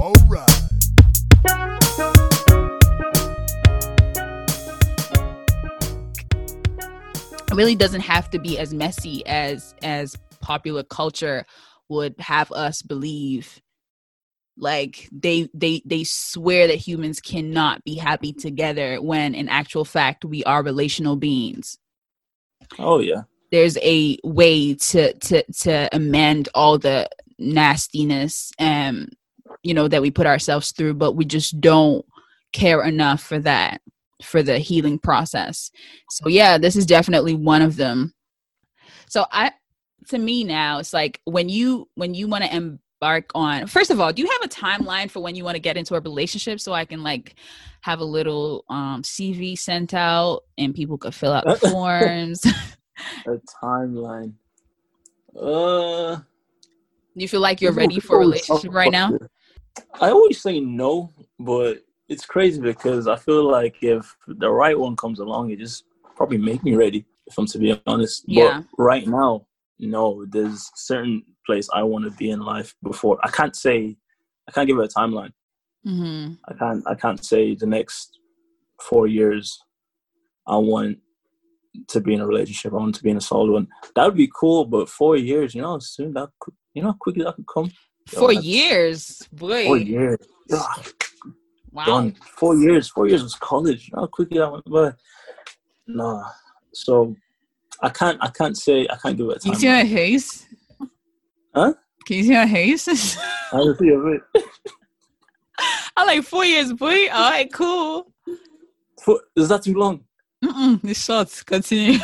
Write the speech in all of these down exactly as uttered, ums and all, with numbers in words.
All right. It really doesn't have to be as messy as as popular culture would have us believe. Like they they they swear that humans cannot be happy together when in actual fact we are relational beings. Oh yeah. There's a way to to to amend all the nastiness um you know that we put ourselves through, but we just don't care enough for that, for the healing process. So yeah, this is definitely one of them. So I to me now it's like when you when you want to embark on, first of all, do you have a timeline for when you want to get into a relationship so I can like have a little um C V sent out and people could fill out the forms? A timeline. Uh, Do you feel like you're ready for a relationship right now? I always say no, but it's crazy because I feel like if the right one comes along, it just probably make me ready, if I'm to be honest. Yeah. But right now, no, there's certain place I want to be in life before. I can't say, I can't give it a timeline. Mm-hmm. I can't, I can't say the next four years I want to be in a relationship. I want to be in a solid one. That would be cool, but four years, you know, soon that could, you know, how quickly that could come. Four Yo, years, boy. Four years. Yeah. Wow. Done. Four years. Four years was college. You know how quickly that went by. Nah. So I can't. I can't say. I can't give it a Can time. you see my face? Huh? Can you see my face? I don't see a bit. I like four years, boy. All right, cool. Four, is that too long? Mm-mm, it's short. Continue.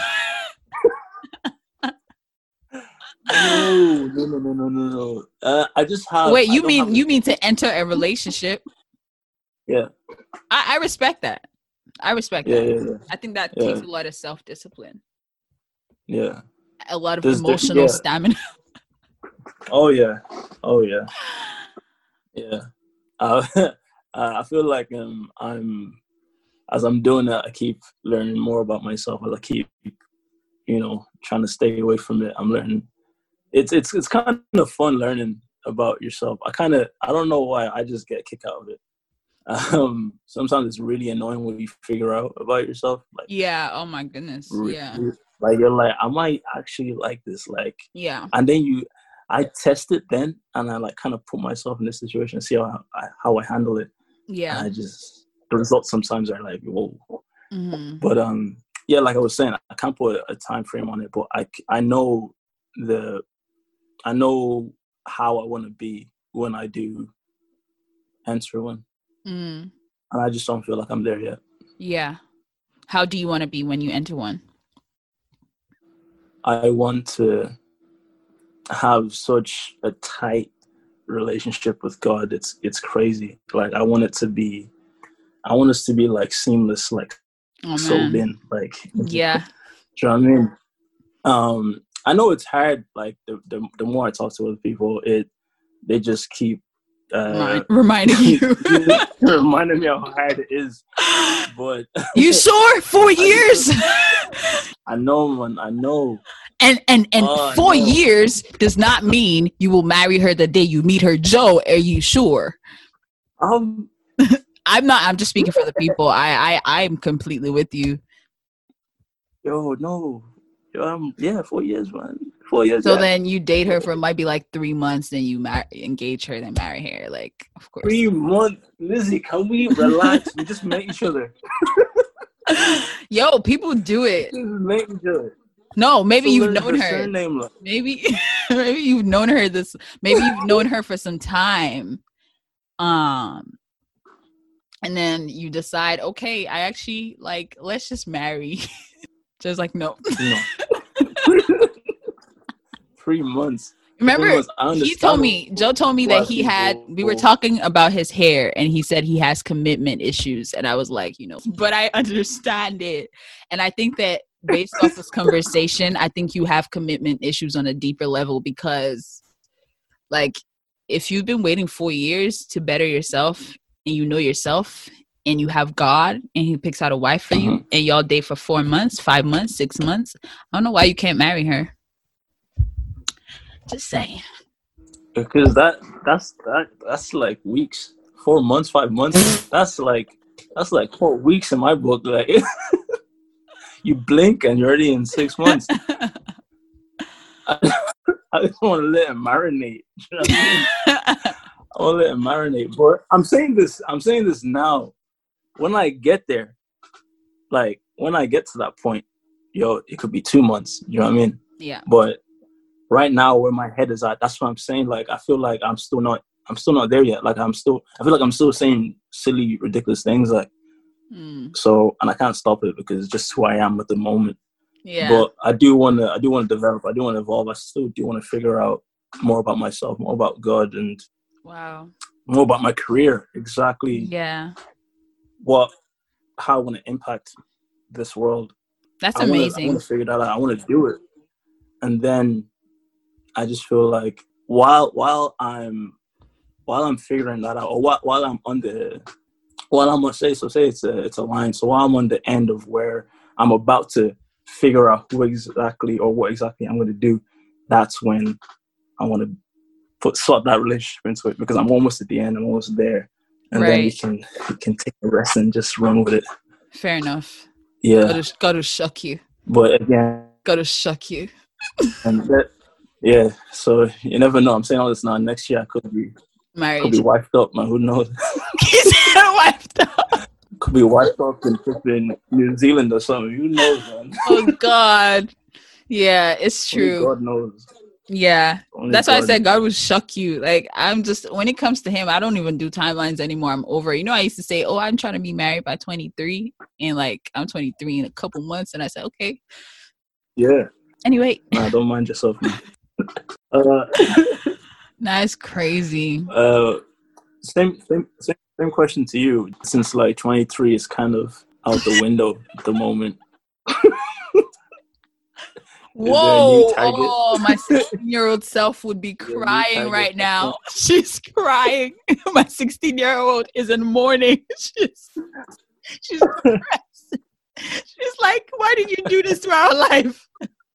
No, no, no, no, no, no, no. Uh, I just have. Wait, I you don't mean have you a- mean to enter a relationship? Yeah. I, I respect that. I respect Yeah, that. yeah, yeah. I think that Yeah. takes a lot of self-discipline, Yeah. a lot of There's the- emotional yeah. stamina. Oh yeah. Oh yeah. Yeah. Uh, I feel like um, I'm as I'm doing that, I keep learning more about myself. As I keep, you know, trying to stay away from it, I'm learning. It's it's it's kind of fun learning about yourself. I kind of I don't know why I just get a kick out of it. Um, sometimes it's really annoying when you figure out about yourself. Like Yeah. Oh my goodness. re- Yeah. like you're like, I might actually like this. Like, Yeah. and then you, I test it then, and I like kind of put myself in this situation and see how I, how I handle it. Yeah. And I just the results sometimes are like, whoa. Mm-hmm. But um, yeah, like I was saying, I can't put a, a time frame on it, but I I know the, I know how I want to be when I do enter one, Mm. and I just don't feel like I'm there yet. Yeah. How do you want to be when you enter one? I want to have such a tight relationship with God. It's it's crazy. Like I want it to be, I want us to be like seamless, like Oh sold man. in. Like, Yeah. do you know what I mean? Um, I know it's hard. Like the the, the more I talk to other people, it they just keep uh, Remind- reminding you. reminding me how hard it is. But You sure? Four years? I know, man. I know. And and and Oh, four no. years does not mean you will marry her the day you meet her. Joe, are you sure? Um, I'm not. I'm just speaking for the people. I I I'm completely with you. yo, no, yo, um, yeah, four years, man. Four years. So yeah. then you date her for might be like three months, then you mar- engage her, then marry her. Like, of course. Three months, Lizzie. Can we relax? We just met each other. Yo, people do it. Just met each other. No, maybe So you've learn known her. Surname, like. Maybe maybe you've known her this. Maybe you've known her for some time. Um. And then you decide, okay, I actually like, let's just marry. Just like, no. No. Three months. Remember, Three months. I he understand told me, Joe told me that why he had, people- we were talking about his hair and he said he has commitment issues. And I was like, you know, but I understand it. And I think that based off this conversation, I think you have commitment issues on a deeper level because like, if you've been waiting four years to better yourself and you know yourself and you have God and he picks out a wife for you Mhm. and y'all date for four months, five months, six months, I don't know why you can't marry her. Just saying. because that that's that that's like weeks, four months, five months. That's like that's like four weeks in my book. Like you blink and you're already in six months. I, I just want to let it marinate. You know what I mean? I want to let it marinate. But I'm saying this. I'm saying this now. When I get there, like when I get to that point, yo, it could be two months. You know what I mean? Yeah. But right now, where my head is at, that's what I'm saying. Like I feel like I'm still not. I'm still not there yet. Like I'm still. I feel like I'm still saying silly, ridiculous things. Like mm. so, and I can't stop it because it's just who I am at the moment. Yeah. But I do want to. I do want to develop. I do want to evolve. I still do want to figure out more about myself, more about God, and wow, more about my career. Exactly. Yeah. What, how I want to impact this world. That's I wanna, amazing. I want to figure that out. I want to do it, and then I just feel like while while I'm while I'm figuring that out, or while, while I'm on the while I'm gonna say so say it's a it's a line. So while I'm on the end of where I'm about to figure out who exactly or what exactly I'm going to do, that's when I want to put sort that relationship into it, because I'm almost at the end. I'm almost there, and right. then we can we can take a rest and just run with it. Fair enough. Yeah. Gotta, gotta shuck you. But again, gotta shuck you. and that, yeah. So you never know. I'm saying all this now. Next year I could be married. Could be wifed up, man. Who knows? Wifed up. Could be wiped up in flipping New Zealand or something. Who knows, man? Oh God. Yeah, it's true. Only God knows. Yeah. Only That's God. why I said God would shuck you. Like I'm just when it comes to him, I don't even do timelines anymore. I'm over it. You know, I used to say, oh, I'm trying to be married by twenty-three. And like I'm twenty-three in a couple months. And I said, okay. Yeah. Anyway. Nah, don't mind yourself, man. uh That's crazy. Uh same same same same question to you. Since like twenty-three is kind of out the window at the moment. Whoa! Oh, my sixteen-year-old self would be crying right now. She's crying. My sixteen-year-old is in mourning. She's she's depressed. She's like, "Why did you do this to our life?"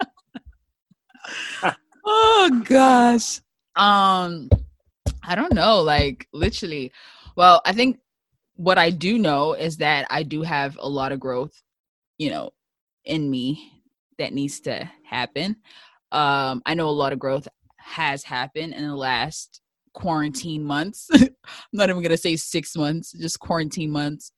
Oh gosh. Um, I don't know. Like literally. Well, I think what I do know is that I do have a lot of growth, you know, in me that needs to happen. Um, I know a lot of growth has happened in the last quarantine months. I'm not even going to say six months, just quarantine months.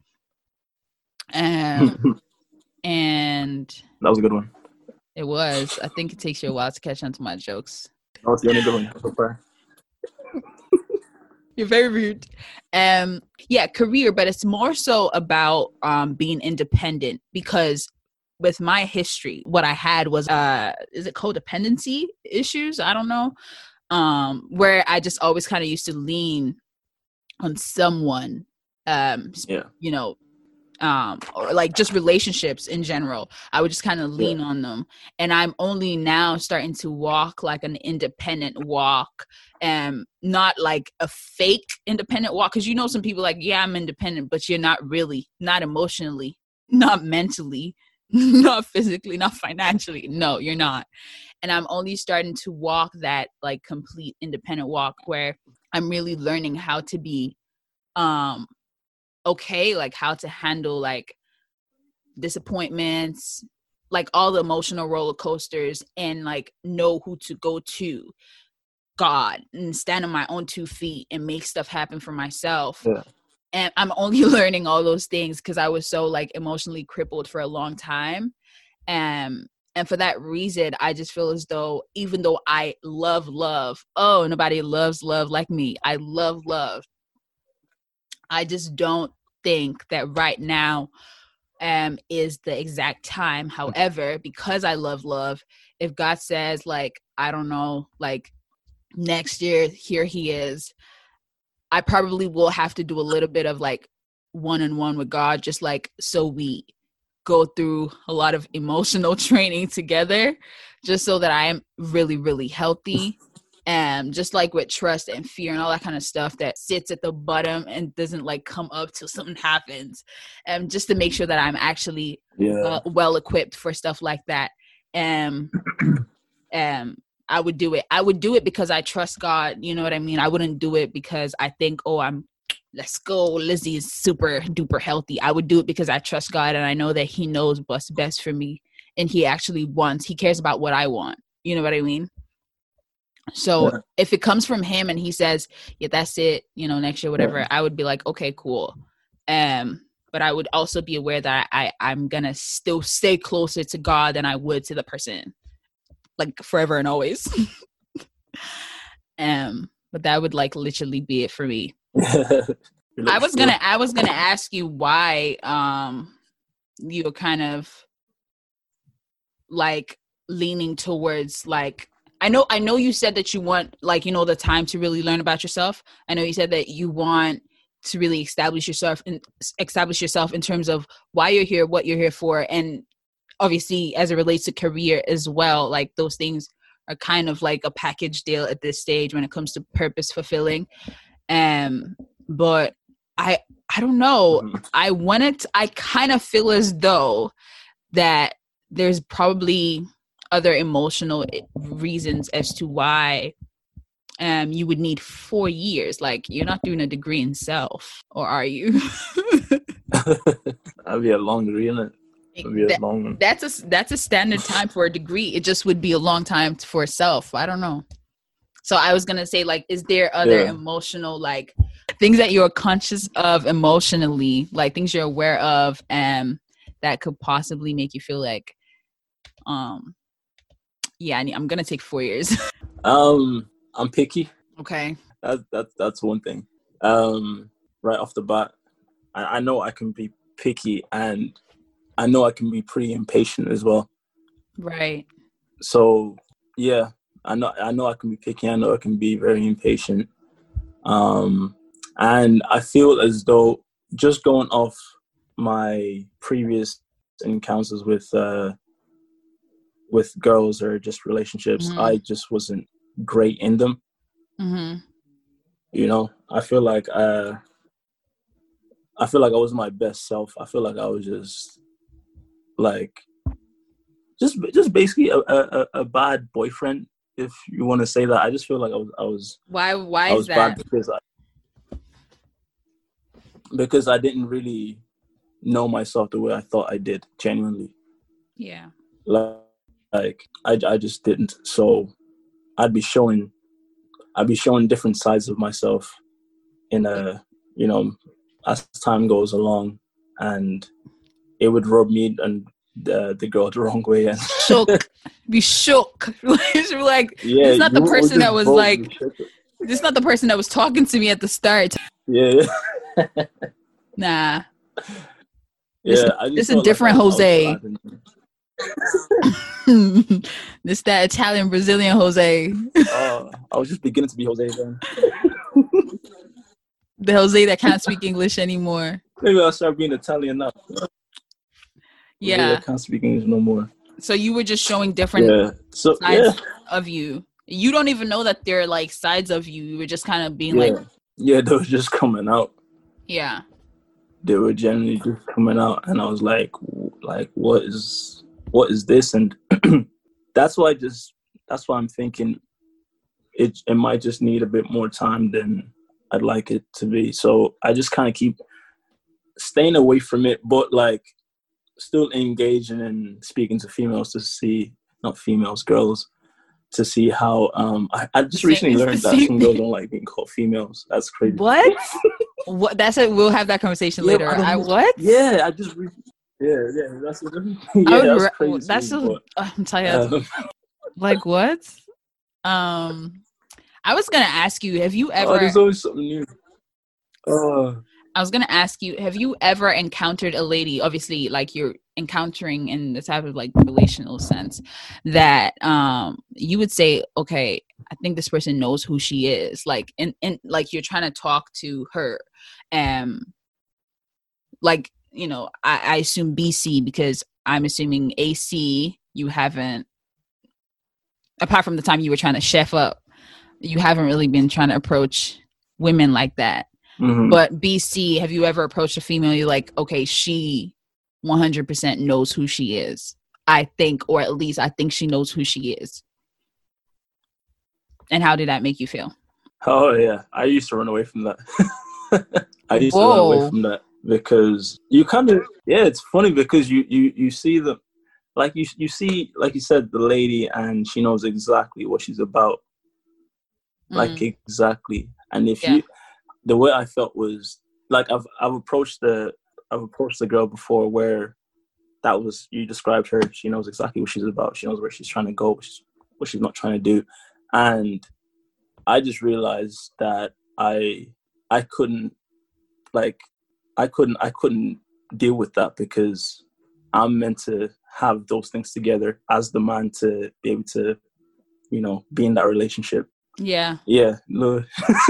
Um, and that was a good one. It was. I think it takes you a while to catch on to my jokes. That was the only good one. Okay. You're very rude. Um, yeah, career, but it's more so about um, being independent, because with my history, what I had was, uh, is it codependency issues? I don't know. Um, where I just always kind of used to lean on someone, um, yeah. you know, um, or like just relationships in general. I would just kind of lean yeah. on them. And I'm only now starting to walk like an independent walk, and not like a fake independent walk. Cause you know, some people like, yeah, I'm independent, but you're not really, not emotionally, not mentally, not physically, not financially. No, you're not. And I'm only starting to walk that like complete independent walk where I'm really learning how to be, um, okay, like how to handle like disappointments, like all the emotional roller coasters, and like know who to go to, God, and stand on my own two feet and make stuff happen for myself. Yeah. And I'm only learning all those things because I was so like emotionally crippled for a long time. Um, and for that reason, I just feel as though even though I love love, oh, nobody loves love like me. I love love. I just don't think that right now um, is the exact time. However, because I love love, if God says like, I don't know, like next year, here he is, I probably will have to do a little bit of like one-on-one with God, just like so we go through a lot of emotional training together, just so that I am really, really healthy. And just like with trust and fear and all that kind of stuff that sits at the bottom and doesn't like come up till something happens. And just to make sure that I'm actually yeah. uh, well equipped for stuff like that. And um, I would do it. I would do it because I trust God. You know what I mean? I wouldn't do it because I think, oh, I'm, let's go, Lizzie is super duper healthy. I would do it because I trust God and I know that he knows what's best for me. And he actually wants, he cares about what I want. You know what I mean? So yeah. If it comes from him and he says, yeah, that's it, you know, next year, whatever, yeah. I would be like, okay, cool. Um, but I would also be aware that I, I'm going to still stay closer to God than I would to the person, like forever and always. um, but that would like literally be it for me. I was gonna, I was gonna ask you why, um, you were kind of like leaning towards like, I know, I know you said that you want like, you know, the time to really learn about yourself. I know you said that you want to really establish yourself and establish yourself in terms of why you're here, what you're here for. And obviously as it relates to career as well, like those things are kind of like a package deal at this stage when it comes to purpose fulfilling. Um, but I, I don't know. Mm-hmm. I wanted, to, I kind of feel as though that there's probably other emotional reasons as to why um you would need four years. Like you're not doing a degree in self, or are you? That'd be a long degree, isn't it? It'd be a that, long one. That's a that's a standard time for a degree. It just would be a long time for self. I don't know. So I was gonna say, like, is there other yeah. emotional like things that you're conscious of emotionally, like things you're aware of, and um, that could possibly make you feel like, um, yeah, I need, I'm gonna take four years. um. I'm picky. Okay. That's that's that's one thing. Um, right off the bat, I, I know I can be picky, and I know I can be pretty impatient as well. Right. So yeah, I know I know I can be picky. I know I can be very impatient. Um, and I feel as though just going off my previous encounters with uh, with girls or just relationships, mm-hmm. I just wasn't great in them. Mm-hmm. You know, I feel like uh, I feel like I was my best self. I feel like I was just like just just basically a, a, a bad boyfriend, if you want to say that. I just feel like I was I was why why I was is that? bad because I because I didn't really know myself the way I thought I did, genuinely. Yeah. Like, like I I just didn't. So I'd be showing, I'd be showing different sides of myself in a, you know, as time goes along, and it would rub me and the the girl the wrong way. And shook, be shook. Like, yeah, it's not the person that was like, this is not the person that was talking to me at the start. Yeah. Nah. Yeah, this, I just this is a different like Jose. This that Italian Brazilian Jose. uh, I was just beginning to be Jose then. The Jose that can't speak English anymore. Maybe I'll start being Italian now. Yeah, I can't speak English no more. So you were just showing different yeah. so, sides yeah. of you. You don't even know that they're like sides of you. You were just kind of being yeah. like, yeah, they were just coming out. Yeah, they were generally just coming out, and I was like, like what is? What is this? And that's why I just that's why I'm thinking it it might just need a bit more time than I'd like it to be. So I just kind of keep staying away from it, but like still engaging and speaking to females to see, not females, girls, to see how um I, I just recently learned that some girls don't like being called females. That's crazy. What? What? That's it. We'll have that conversation yeah, later. I, I what? Yeah, I just. Re- Yeah, yeah, that's a, yeah, that's re- crazy. That's a, I'm telling you, um, like what? Um, I was gonna ask you, have you ever? Oh, there's always something new. Uh, I was gonna ask you, have you ever encountered a lady? Obviously, like you're encountering in the type of like relational sense that um you would say, okay, I think this person knows who she is. Like, and and like you're trying to talk to her, um, like. You know, I, I assume B C because I'm assuming A C, you haven't, apart from the time you were trying to chef up, you haven't really been trying to approach women like that. Mm-hmm. But B C, have you ever approached a female, you're like, okay, she one hundred percent knows who she is, I think, or at least I think she knows who she is? And how did that make you feel? Oh yeah, I used to run away from that. I used Whoa. to run away from that because you kind of, yeah, it's funny because you you you see the, like you you see, like you said, the lady, and she knows exactly what she's about, like Mm. exactly. And if Yeah. you, the way I felt was like I've I've approached the I've approached the girl before where that was, you described her. She knows exactly what she's about. She knows where she's trying to go, what she's, what she's not trying to do, and I just realized that I I couldn't like I couldn't I couldn't deal with that because I'm meant to have those things together as the man to be able to, you know, be in that relationship. Yeah. Yeah. No.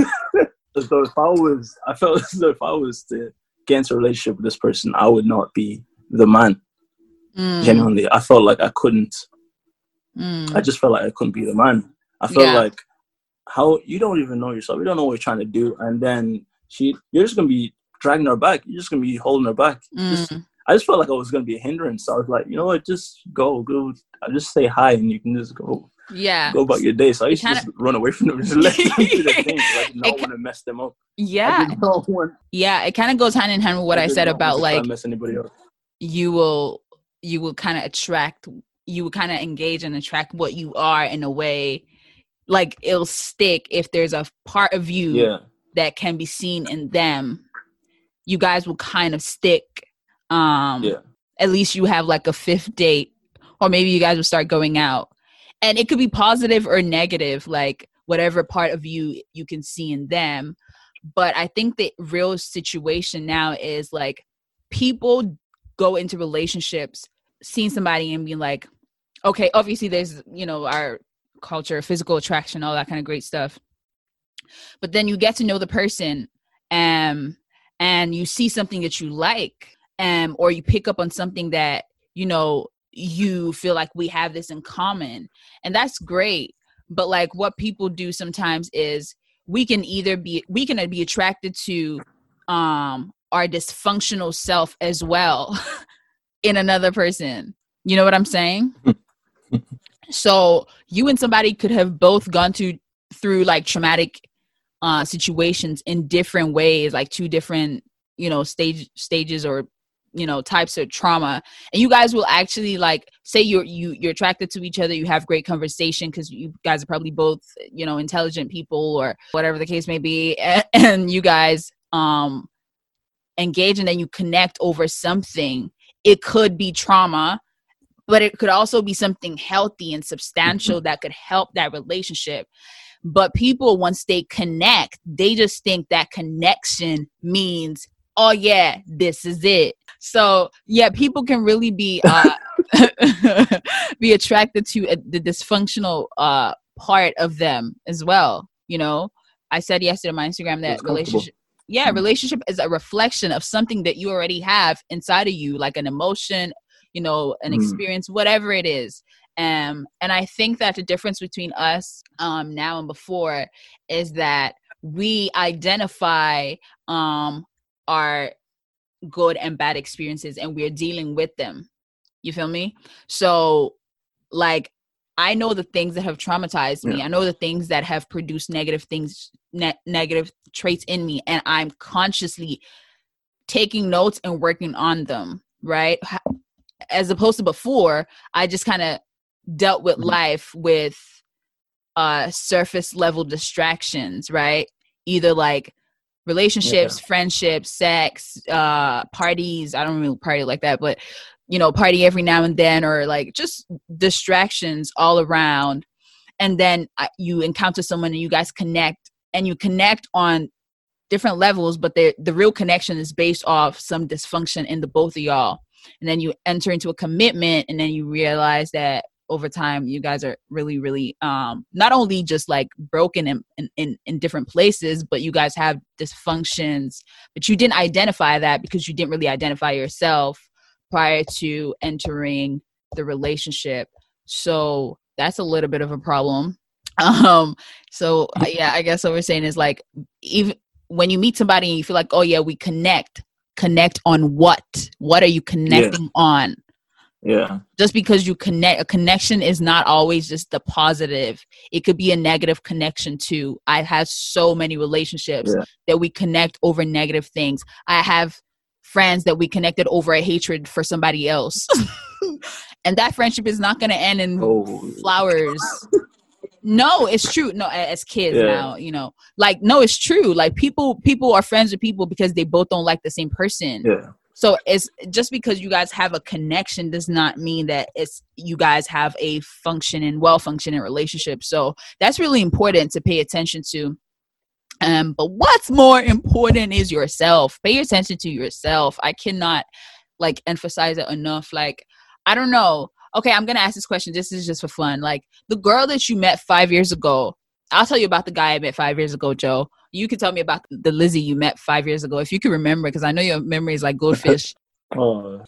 So if I was, I felt as though if I was to get into a relationship with this person, I would not be the man. Mm. Genuinely, I felt like I couldn't. Mm. I just felt like I couldn't be the man. I felt Yeah. like, how, you don't even know yourself. You don't know what you're trying to do, and then she, you're just gonna be dragging her back. You're just gonna be holding her back. Mm. Just, I just felt like I was gonna be a hindrance. So I was like, you know what, just go, go. I just say hi, and you can just go. Yeah. Go about your day. So I used kinda... to just run away from them, just let them do their thing. I did not ca- want to mess them up. Yeah. Want... Yeah. It kind of goes hand in hand with what I, I said about like mess anybody up. you will you will kind of attract, you will kind of engage and attract what you are in a way, like it'll stick if there's a part of you yeah. that can be seen in them. You guys will kind of stick. Um, yeah. At least you have like a fifth date, or maybe you guys will start going out. And it could be positive or negative, like whatever part of you you can see in them. But I think the real situation now is like people go into relationships seeing somebody and being like, okay, obviously there's, you know, our culture, physical attraction, all that kind of great stuff. But then you get to know the person um, and you see something that you like, um, or you pick up on something that, you know, you feel like we have this in common, and that's great. But like what people do sometimes is we can either be we can be attracted to um our dysfunctional self as well in another person. You know what I'm saying? So you and somebody could have both gone to through like traumatic uh situations in different ways, like two different, you know, stage stages or, you know, types of trauma, and you guys will actually like say you're you you're attracted to each other, you have great conversation because you guys are probably both, you know, intelligent people or whatever the case may be, and, and you guys um engage and then you connect over something. It could be trauma, but it could also be something healthy and substantial that could help that relationship. But people, once they connect, they just think that connection means, oh yeah, this is it. So yeah, people can really be uh, be attracted to a, the dysfunctional uh, part of them as well. You know, I said yesterday on my Instagram that relationship, yeah, relationship is a reflection of something that you already have inside of you, like an emotion, you know, an mm. experience, whatever it is. Um, and I think that the difference between us um, now and before is that we identify um, our good and bad experiences and we're dealing with them. You feel me? So like, I know the things that have traumatized me. Yeah. I know the things that have produced negative things, ne- negative traits in me. And I'm consciously taking notes and working on them, right? As opposed to before, I just kind of dealt with life with uh, surface level distractions, right? Either like relationships, yeah. friendships, sex, uh, parties. I don't really party like that, but you know, party every now and then, or like just distractions all around. And then uh, you encounter someone and you guys connect, and you connect on different levels, but the the real connection is based off some dysfunction in the both of y'all. And then you enter into a commitment, and then you realize that over time you guys are really, really um, not only just like broken in, in, in different places, but you guys have dysfunctions, but you didn't identify that because you didn't really identify yourself prior to entering the relationship. So that's a little bit of a problem. Um, so yeah, I guess what we're saying is like, even when you meet somebody and you feel like, oh yeah, we connect, connect on what? What are you connecting yeah. on? Yeah. Just because you connect, a connection is not always just the positive. It could be a negative connection too. I have so many relationships Yeah. that we connect over negative things. I have friends that we connected over a hatred for somebody else. And that friendship is not going to end in Oh. flowers. No, it's true. No, as kids Yeah. now, you know, like, no, it's true. Like people, people are friends with people because they both don't like the same person. Yeah. So it's just because you guys have a connection does not mean that it's you guys have a functioning, well-functioning relationship. So that's really important to pay attention to. Um, but what's more important is yourself. Pay attention to yourself. I cannot like emphasize it enough. Like, I don't know. Okay, I'm gonna ask this question. This is just for fun. Like the girl that you met five years ago. I'll tell you about the guy I met five years ago, Joe. You can tell me about the Lizzie you met five years ago if you can remember, because I know your memory is like goldfish. Oh.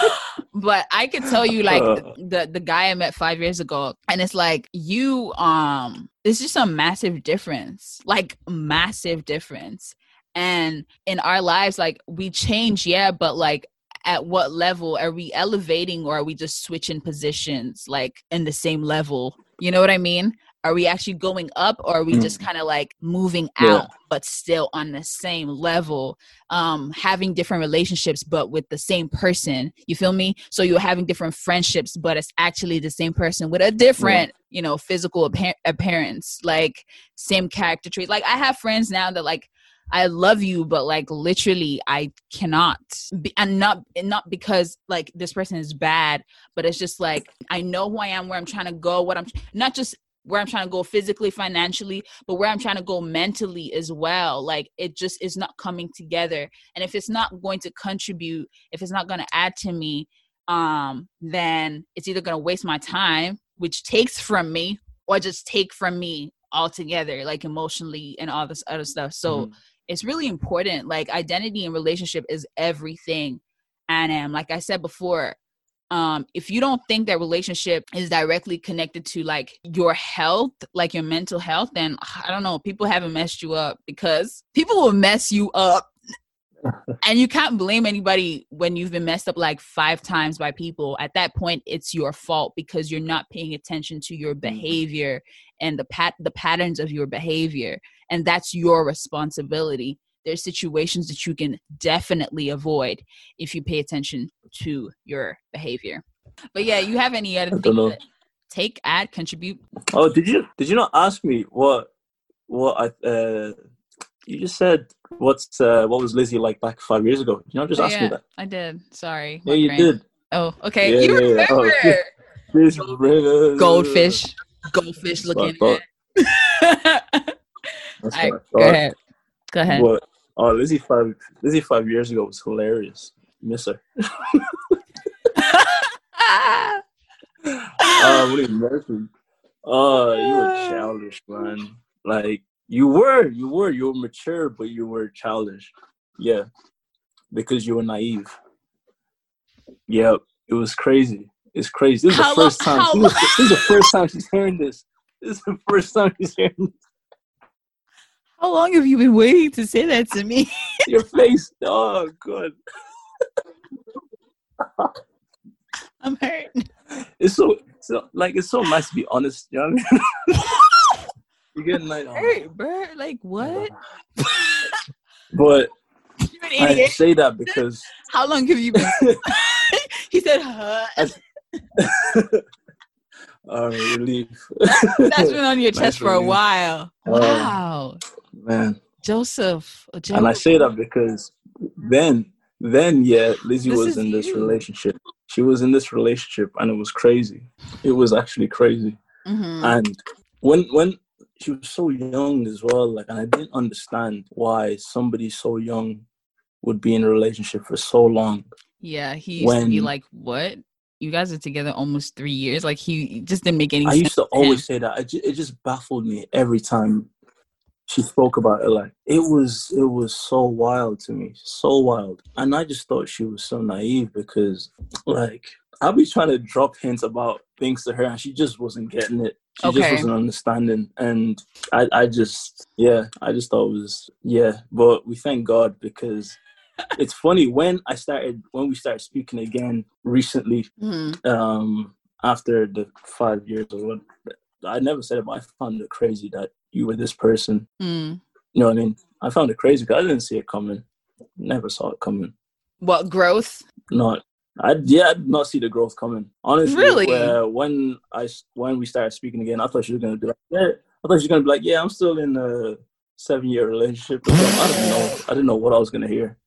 But I could tell you like Uh. the the guy I met five years ago, and it's like you um it's just a massive difference, like massive difference. And in our lives, like we change, yeah, but like at what level are we elevating, or are we just switching positions like in the same level? You know what I mean? Are we actually going up, or are we mm. just kind of like moving out, yeah. but still on the same level, um, having different relationships, but with the same person? You feel me? So you're having different friendships, but it's actually the same person with a different, yeah. you know, physical appa- appearance, like same character trait. Like I have friends now that like, I love you, but like literally I cannot be, and not, not because like this person is bad, but it's just like, I know who I am, where I'm trying to go, what I'm not just where I'm trying to go physically, financially, but where I'm trying to go mentally as well. Like it just is not coming together. And if it's not going to contribute, if it's not going to add to me, um, then it's either going to waste my time, which takes from me, or just take from me altogether, like emotionally and all this other stuff. So mm-hmm. it's really important. Like identity and relationship is everything. And um, like I said before, um, if you don't think that relationship is directly connected to like your health, like your mental health, then I don't know, people haven't messed you up, because people will mess you up. And you can't blame anybody when you've been messed up like five times by people. At that point, it's your fault, because you're not paying attention to your behavior and the pat the patterns of your behavior. And that's your responsibility. There's situations that you can definitely avoid if you pay attention to your behavior. But yeah, you have any other things that take, add, contribute? Oh, did you did you not ask me what what I uh you just said what's uh what was Lizzie like back five years ago? Did you not just oh, ask yeah, me that? I did. Sorry. Yeah, you brain. did. Oh, okay. Yeah, you yeah, remember. Yeah. Oh, this Gold, goldfish. Goldfish looking at. All right, go ahead. Go ahead. But, oh, Lizzie five Lizzie five years ago was hilarious. Miss her. Oh, what do you mean? Oh, you were childish, man. Like you were, you were, you were mature, but you were childish. Yeah, because you were naive. Yeah, it was crazy. It's crazy. This is the first time. This is, this is the first time she's hearing this. This is the first time she's hearing this. How long have you been waiting to say that to me? Your face. Oh, God. I'm hurt. It's so, so, like, it's so nice to be honest, you know what I mean? You're getting like, oh. Hurt, bro. Like, what? But I say that because. How long have you been? He said, huh? Oh, relief. That's been on your nice chest for relief. A while. Wow. Uh, man. Joseph. Joseph. And I say that because then, then, yeah, Lizzie this was in this you. relationship. She was in this relationship and it was crazy. It was actually crazy. Mm-hmm. And when, when she was so young as well, like, and I didn't understand why somebody so young would be in a relationship for so long. Yeah, he used when, to be like, what? You guys are together almost three years. Like, he just didn't make any I sense. I used to always say that. It just, it just baffled me every time she spoke about it. Like, it was, it was so wild to me. So wild. And I just thought she was so naive because, like, I'll be trying to drop hints about things to her and she just wasn't getting it. She okay. just wasn't understanding. And I, I just, yeah, I just thought it was, yeah. But we thank God because it's funny when I started when we started speaking again recently, Mm-hmm. um, after the five years or what. I never said it, but I found it crazy that you were this person. Mm. You know what I mean? I found it crazy because I didn't see it coming. Never saw it coming. What growth? Not, I yeah, I did not see the growth coming. Honestly, Really? uh, when I when we started speaking again, I thought she was gonna be like, yeah, I thought she was gonna be like, yeah, I'm still in a seven year relationship. Or something. I don't know. I didn't know what I was gonna hear.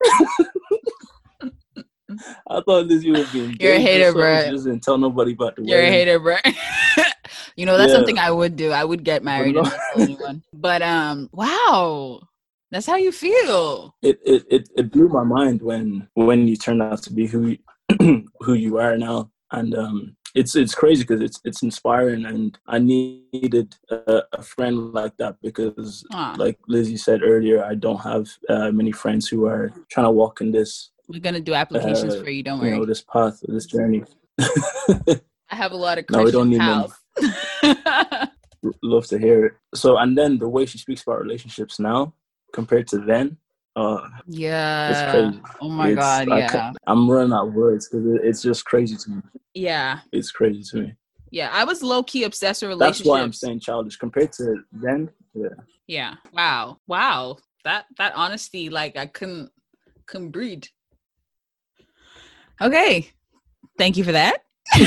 I thought Lizzie was being You're a hater, bro. She just didn't tell nobody about the You're wedding. a hater, bro. You know, that's Yeah. something I would do. I would get married no. and not tell anyone. But um, wow, that's how you feel. It, it it it blew my mind when when you turned out to be who you, who you are now, and um, it's it's crazy because it's it's inspiring, and I needed a, a friend like that because, Huh. like Lizzie said earlier, I don't have uh, many friends who are trying to walk in this. We're gonna do applications uh, for you. Don't you worry. know, this path, this journey. I have a lot of No, we don't Christian need pals. Love to hear it. So, and then the way she speaks about relationships now compared to then, uh, Yeah. it's crazy. Oh my It's, God. I Yeah. ca- I'm running out of words because it, it's just crazy to me. Yeah. It's crazy to me. Yeah. I was low key obsessed with relationships. That's why I'm saying childish compared to then. Yeah. Yeah. Wow. Wow. That that honesty, like I couldn't couldn't breathe. Okay. Thank you for that.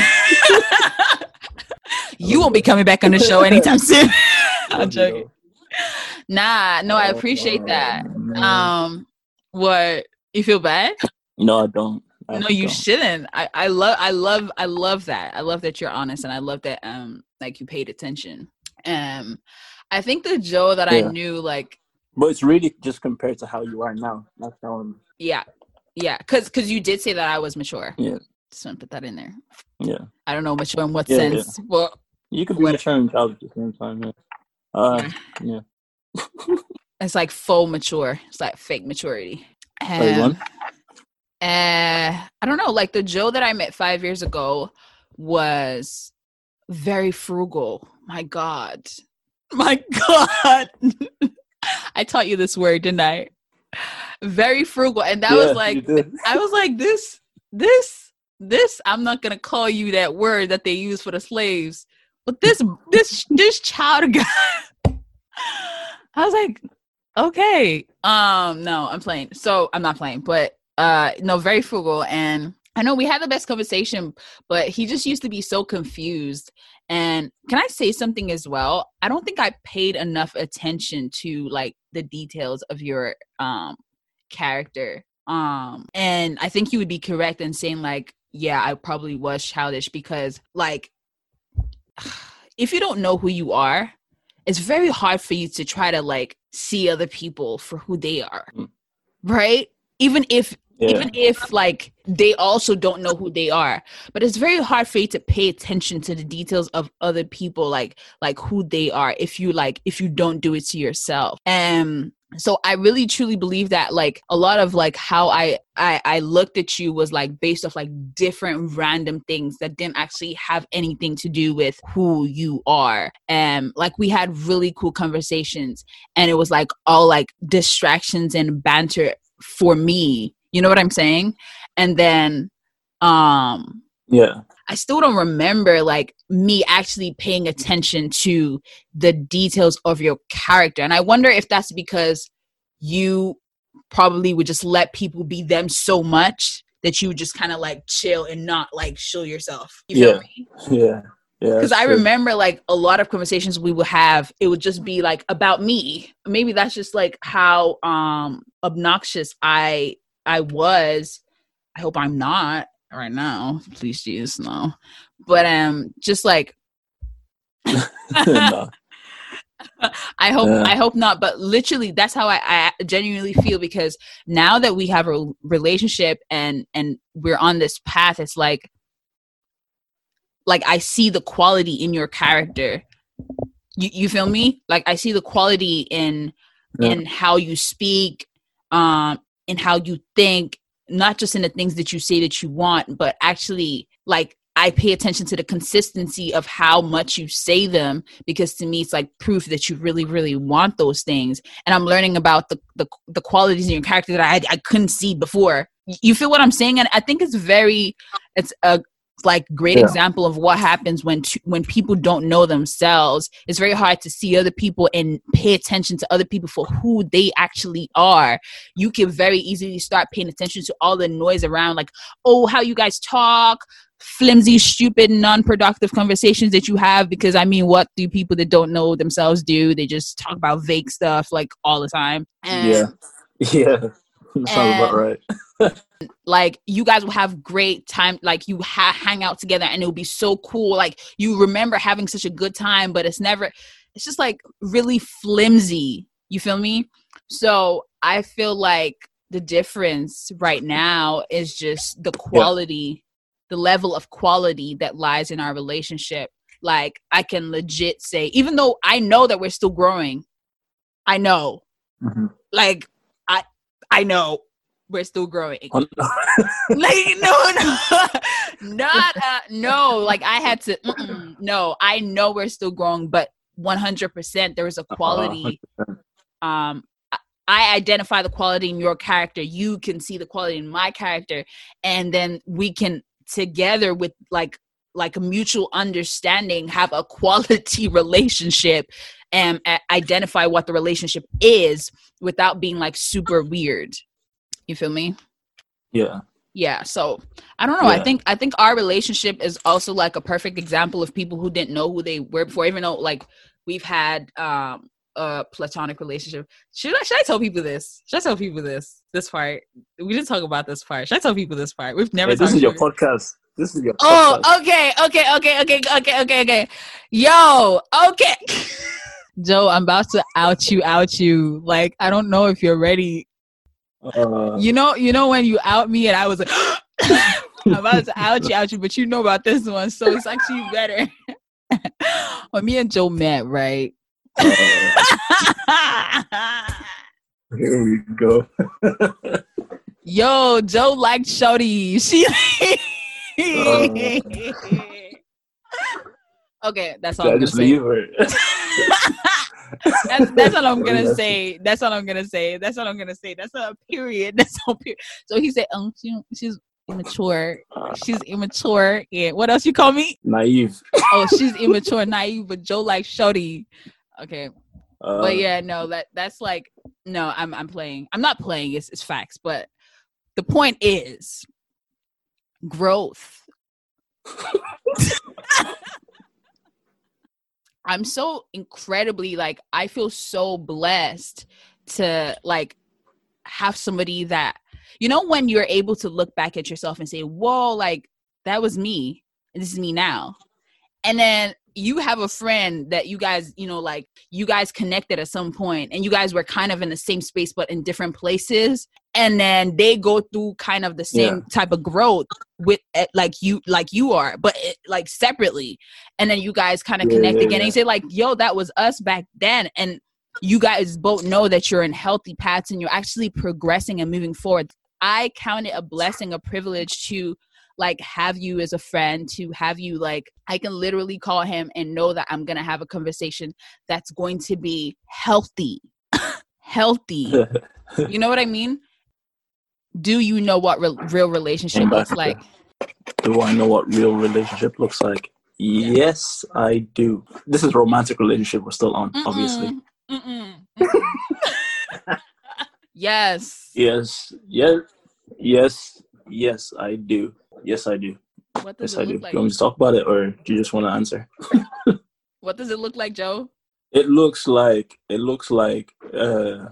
You won't be coming back on the show anytime soon. I'm joking. Nah, no, I appreciate Oh, that. man. Um, what, you feel bad? No, I don't. I No, you don't. shouldn't. I, I love, I love, I love that. I love that you're honest, and I love that um, like you paid attention. Um, I think the Joe that I Yeah. knew, like, But it's really just compared to how you are now. That's how I'm. yeah, yeah, because because you did say that I was mature. Yeah. Just want to put that in there. Yeah. I don't know mature in what Yeah, sense. Well, You could be What- mature and childish at the same time. Yeah. Uh, yeah. it's like faux mature. It's like fake maturity. Sorry, Um, one. uh, I don't know. Like the Joe that I met five years ago was very frugal. My God. My God. I taught you this word, didn't I? Very frugal. And that Yeah, was you like, did. I was like, this, this, this, I'm not going to call you that word that they use for the slaves. But this, this, this child guy, I was like, okay. Um, no, I'm playing. So I'm not playing, but uh, no, very frugal. And I know we had the best conversation, but he just used to be so confused. And can I say something as well? I don't think I paid enough attention to like the details of your um character. Um, and I think you would be correct in saying like, yeah, I probably was childish because like, if you don't know who you are, it's very hard for you to try to like see other people for who they are, Mm. right? Even if Yeah. even if like they also don't know who they are, but it's very hard for you to pay attention to the details of other people, like like who they are, if you like if you don't do it to yourself. And so I really truly believe that like a lot of like how I, I I looked at you was like based off like different random things that didn't actually have anything to do with who you are. And like we had really cool conversations, and it was like all like distractions and banter for me. You know what I'm saying? And then um Yeah. I still don't remember like me actually paying attention to the details of your character. And I wonder if that's because you probably would just let people be them so much that you would just kind of like chill and not like show yourself. You feel Yeah. me? Yeah. Yeah. Because that's I true. remember like a lot of conversations we would have, it would just be like about me. Maybe that's just like how um obnoxious I I was. I hope I'm not right now. Please, Jesus, no. But um, just like No. I hope Yeah. I hope not. But literally, that's how I, I genuinely feel, because now that we have a relationship and and we're on this path, it's like like I see the quality in your character. You you feel me? Like I see the quality in Yeah. in how you speak, um, in how you think, not just in the things that you say that you want, but actually like I pay attention to the consistency of how much you say them, because to me it's like proof that you really, really want those things. And I'm learning about the the, the qualities in your character that I, I couldn't see before. You feel what I'm saying? And I think it's very, it's a like great Yeah. example of what happens when t- when people don't know themselves. It's very hard to see other people and pay attention to other people for who they actually are. You can very easily start paying attention to all the noise around, like, oh, how you guys talk, flimsy, stupid, non-productive conversations that you have. Because I mean, what do people that don't know themselves do? They just talk about vague stuff like all the time. And, Yeah. Yeah. That sounds about and right. like you guys will have great time, like you ha- hang out together and it'll be so cool. Like you remember having such a good time, but it's never, it's just like really flimsy. You feel me? So I feel like the difference right now is just the quality, yeah. the level of quality that lies in our relationship. Like I can legit say, even though I know that we're still growing, I know, mm-hmm. like I, I know we're still growing. Oh, no. Like, no, no, not, uh, no, like I had to, no, I know we're still growing, but one hundred percent there is a quality. Uh, um, I identify the quality in your character. You can see the quality in my character. And then we can together with like, like a mutual understanding, have a quality relationship and uh, identify what the relationship is without being like super weird. You feel me? Yeah. Yeah. So I don't know. Yeah. I think I think our relationship is also like a perfect example of people who didn't know who they were before, even though like we've had um a platonic relationship. Should I should I tell people this? Should I tell people this? This part? We didn't talk about this part. Should I tell people this part? We've never hey, talked this is your about podcast. This is your Oh, podcast. okay, okay, okay, okay, okay, okay, okay. Yo, okay. Joe, I'm about to out you, out you. Like, I don't know if you're ready. Uh, you know, you know when you out me and I was like, I'm about to out you, out you, but you know about this one, so it's actually better. When me and Joe met, right? Uh, here we go. Yo, Joe liked Shorty. She. uh, okay, that's all I'm gonna just say. Leave her. that's that's all I'm gonna say. That's all I'm gonna say. That's all I'm gonna say. That's a period. That's all period. So he said, um, she, she's immature. She's immature. Yeah. What else you call me? Naive. Oh, she's immature, naive, but Joe like Shorty. Okay. Uh, but yeah, no, that that's like no, I'm I'm playing. I'm not playing, it's it's facts, but the point is growth. I'm so incredibly like I feel so blessed to like have somebody that, you know, when you're able to look back at yourself and say, whoa, like that was me and this is me now. And then you have a friend that you guys, you know, like you guys connected at some point and you guys were kind of in the same space, but in different places. And then they go through kind of the same yeah. type of growth with like you, like you are, but it, like separately. And then you guys kind of yeah, connect yeah, again yeah. and you say like, yo, that was us back then. And you guys both know that you're in healthy paths and you're actually progressing and moving forward. I count it a blessing, a privilege to like have you as a friend, to have you like, I can literally call him and know that I'm going to have a conversation that's going to be healthy, healthy. You know what I mean? Do you know what re- real relationship looks like? Do I know what real relationship looks like? Yes, I do. This is a romantic relationship we're still on, Mm-mm. obviously. Mm-mm. Mm-mm. Yes. Yes. Yes. Yes. Yes, I do. Yes, I do. What does yes, it I look do. like? Do you want me to talk about it, or do you just want to answer? What does it look like, Joe? It looks like it looks like uh,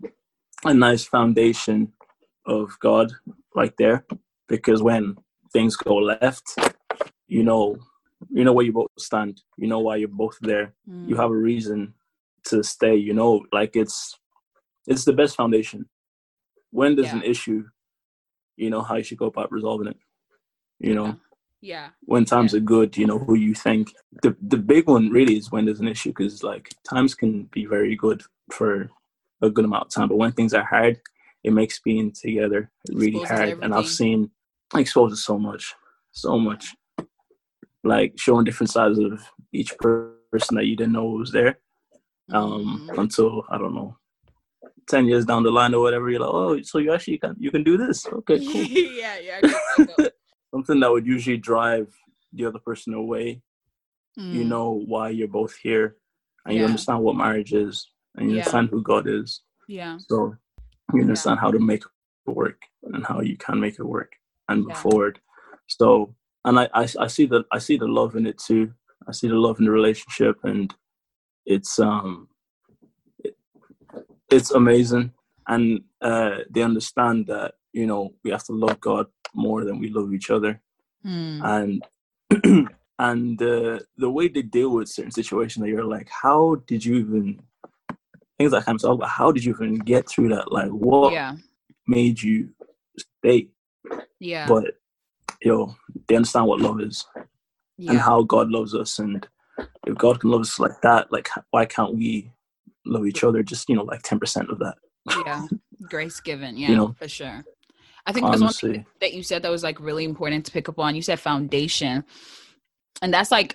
a nice foundation of God right there. Because when things go left, you know, you know where you both stand. You know why you're both there. Mm. You have a reason to stay. You know, like it's it's the best foundation. When there's yeah. an issue, you know how you should go about resolving it. You know, yeah. When times yeah. are good, you know who you think. The the big one really is when there's an issue, because like times can be very good for a good amount of time, but when things are hard, it makes being together really Exposes hard. Everything. And I've seen exposes so much, so much. like showing different sides of each per- person that you didn't know was there. Um, Mm. until I don't know, ten years down the line or whatever, you're like, oh, so you actually can you can do this? Okay, cool. yeah, yeah. I get that, though. Something that would usually drive the other person away. Mm. You know why you're both here, and you Yeah. understand what marriage is, and you Yeah. understand who God is. Yeah. So you understand how to make it work and how you can make it work and move Yeah. forward. So, and I, I, I see the I see the love in it too. I see the love in the relationship, and it's um it, it's amazing. And uh, they understand that, you know, we have to love God more than we love each other. Mm. And and uh, the way they deal with certain situations, that you're like, how did you even things that comes up? How did you even get through that? Like, what Yeah. made you stay? Yeah. But yo, they understand what love is Yeah. and how God loves us. And if God can love us like that, like why can't we love each other? Just, you know, like ten percent of that. Yeah. Grace given. Yeah, You know, for sure. I think there's one thing honestly, that you said that was like really important to pick up on. You said foundation. And that's like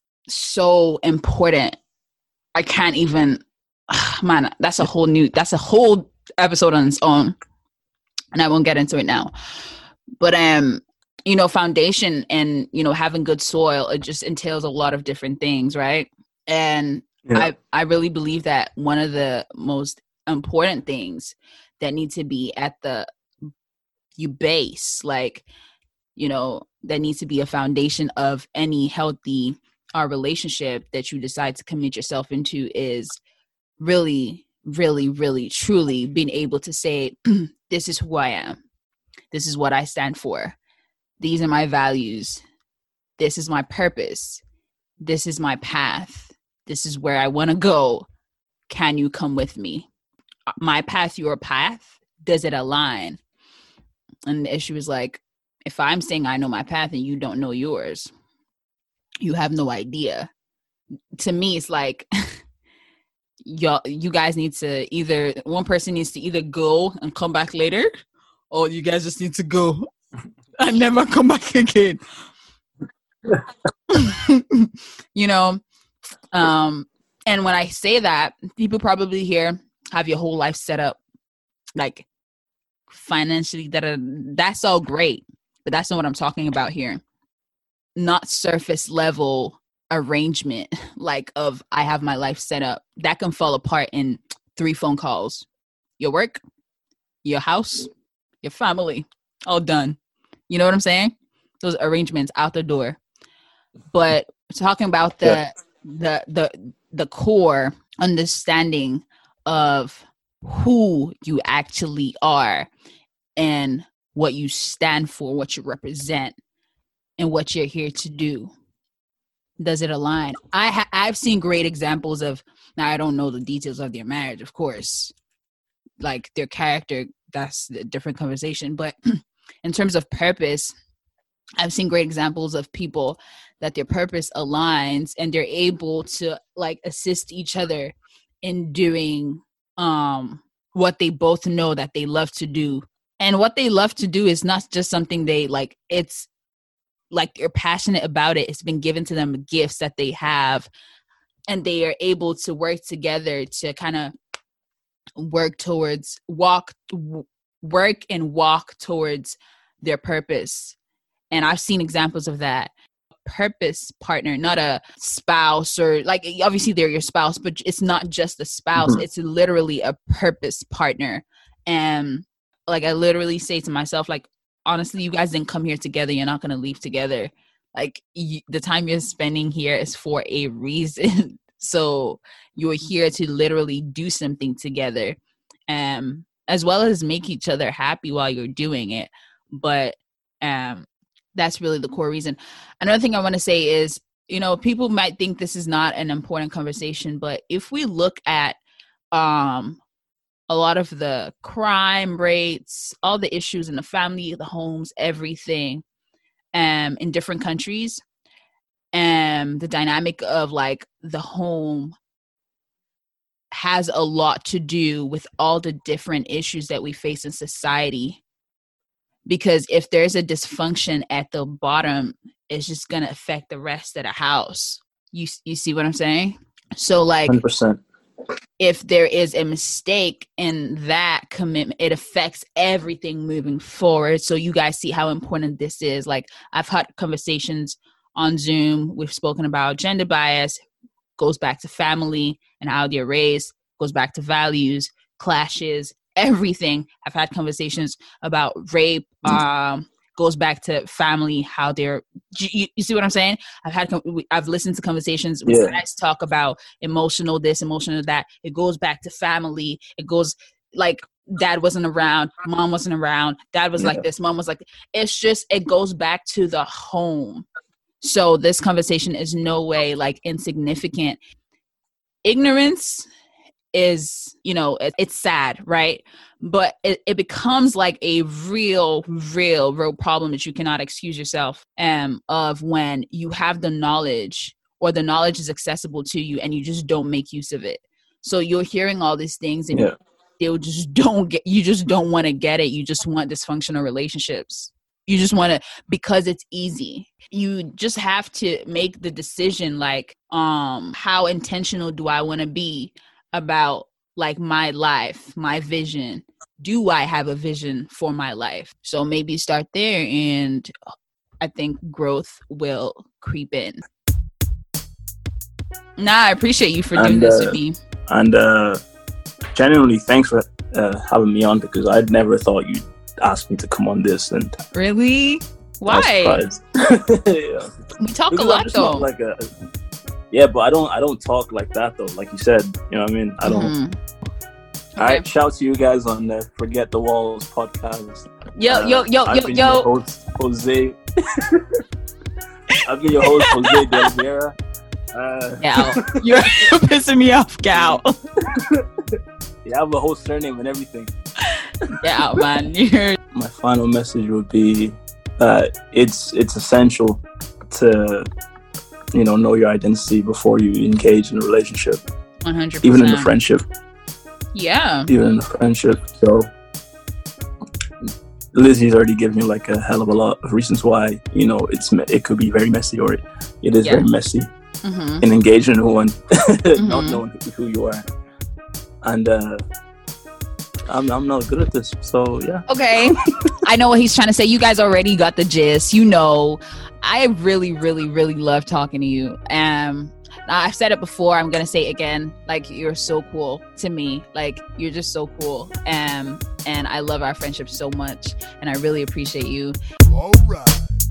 so important. I can't even, man, that's a whole new, that's a whole episode on its own. And I won't get into it now. But, um, you know, foundation and, you know, having good soil, it just entails a lot of different things, right? And yeah. I, I really believe that one of the most important things that need to be at the you base, like, you know, there needs to be a foundation of any healthy uh, relationship that you decide to commit yourself into is really, really, really, truly being able to say, this is who I am. This is what I stand for. These are my values. This is my purpose. This is my path. This is where I want to go. Can you come with me? My path, your path, does it align? And the issue is like, if I'm saying I know my path and you don't know yours, you have no idea. To me, it's like, y'all, you guys need to either, one person needs to either go and come back later, or you guys just need to go and never come back again. You know, um, and when I say that, people probably hear, have your whole life set up, like financially, that that's all great, but that's not what I'm talking about here. Not surface level arrangement, like of I have my life set up. That can fall apart in three phone calls. Your work, your house, your family, all done. You know what I'm saying? Those arrangements out the door. But talking about the Yeah. the the the core understanding of who you actually are and what you stand for, what you represent, and what you're here to do. Does it align? I ha- I've seen great examples of, now I don't know the details of their marriage, of course, like their character, that's a different conversation. But in terms of purpose, I've seen great examples of people that their purpose aligns and they're able to like assist each other in doing um, what they both know that they love to do. And what they love to do is not just something they like, it's like they're passionate about it. It's been given to them, gifts that they have, and they are able to work together to kind of work towards, walk, w- work and walk towards their purpose. And I've seen examples of that. Purpose partner, not a spouse, or like obviously they're your spouse, but it's not just a spouse. Mm-hmm. It's literally a purpose partner. And like I literally say to myself, like, honestly, you guys didn't come here together. You're not going to leave together. Like you, the time you're spending here is for a reason. So you're here to literally do something together, um, as well as make each other happy while you're doing it. But um, that's really the core reason. Another thing I want to say is, you know, people might think this is not an important conversation, but if we look at um, a lot of the crime rates, all the issues in the family, the homes, everything, um, in different countries, and the dynamic of like the home has a lot to do with all the different issues that we face in society. because if there's a dysfunction at the bottom, it's just going to affect the rest of the house. You you see what I'm saying? So like one hundred percent. If there is a mistake in that commitment, it affects everything moving forward. So you guys see how important this is. Like I've had conversations on Zoom. We've spoken about gender bias, goes back to family and how they're raised, goes back to values, clashes, everything. I've had conversations about rape, um, goes back to family, how they're, you, you see what I'm saying? I've had, I've listened to conversations where Yeah. guys talk about emotional this, emotional that. It goes back to family. It goes like dad wasn't around, mom wasn't around, dad was Yeah. like this, mom was like, it's just, it goes back to the home. So this conversation is no way like insignificant. Ignorance is, you know, it, it's sad, right? But it, it becomes like a real, real, real problem that you cannot excuse yourself um, of when you have the knowledge or the knowledge is accessible to you and you just don't make use of it. So you're hearing all these things and Yeah. you just don't get, you just don't want to get it. You just want dysfunctional relationships. You just want to, because it's easy. You just have to make the decision like, um, how intentional do I want to be about like my life, my vision? Do I have a vision for my life? So maybe start there, and I think growth will creep in. Nah, I appreciate you for doing And, this uh, with me. And uh, genuinely, thanks for uh, having me on, because I'd never thought you'd ask me to come on this. And Really? Why? I was surprised. Yeah. We talk Because a I'm lot just though. not like a, yeah, but I don't I don't talk like that though. Like you said, you know what I mean? I don't. Mhm. All right, shout to you guys on the Forget the Walls podcast. Yo, Uh, yo, yo, I've yo, been your yo. host, Jose. I've been your host, Jose Del Vera. Uh, Gal. You're pissing me off, Gal. yeah, I have a whole surname and everything. Gal, man. You're... My final message would be that it's it's essential to, you know, know your identity before you engage in a relationship, one hundred percent. even in a friendship. Yeah. Even in a friendship. So Lizzie's already given you like a hell of a lot of reasons why, you know, it's it could be very messy, or it, it is Yeah. very messy Mm-hmm. in engaging in one, Mm-hmm. not knowing who, who you are. And uh, I'm I'm not good at this, so yeah. Okay. I know what he's trying to say. You guys already got the gist. You know, I really, really, really love talking to you. Um, I've said it before. I'm going to say it again. Like, you're so cool to me. Like, you're just so cool. Um, and I love our friendship so much. And I really appreciate you. All right.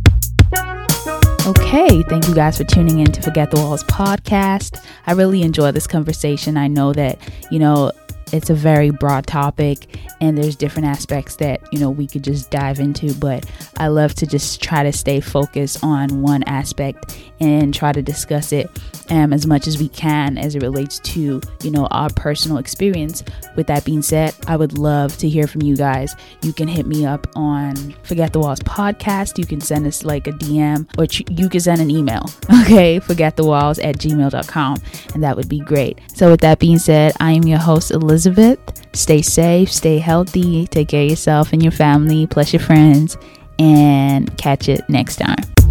Okay, thank you guys for tuning in to Forget the Walls podcast. I really enjoy this conversation. I know that, you know, it's a very broad topic and there's different aspects that, you know, we could just dive into, but I love to just try to stay focused on one aspect and try to discuss it um, as much as we can as it relates to, you know, our personal experience. With that being said, I would love to hear from you guys. You can hit me up on Forget the Walls podcast. You can send us like a D M, or ch- you can send an email. Okay, forgetthewalls at gmail dot com, and that would be great. So with that being said, I am your host, Elizabeth. Stay safe, stay healthy, take care of yourself and your family, plus your friends, and catch it next time.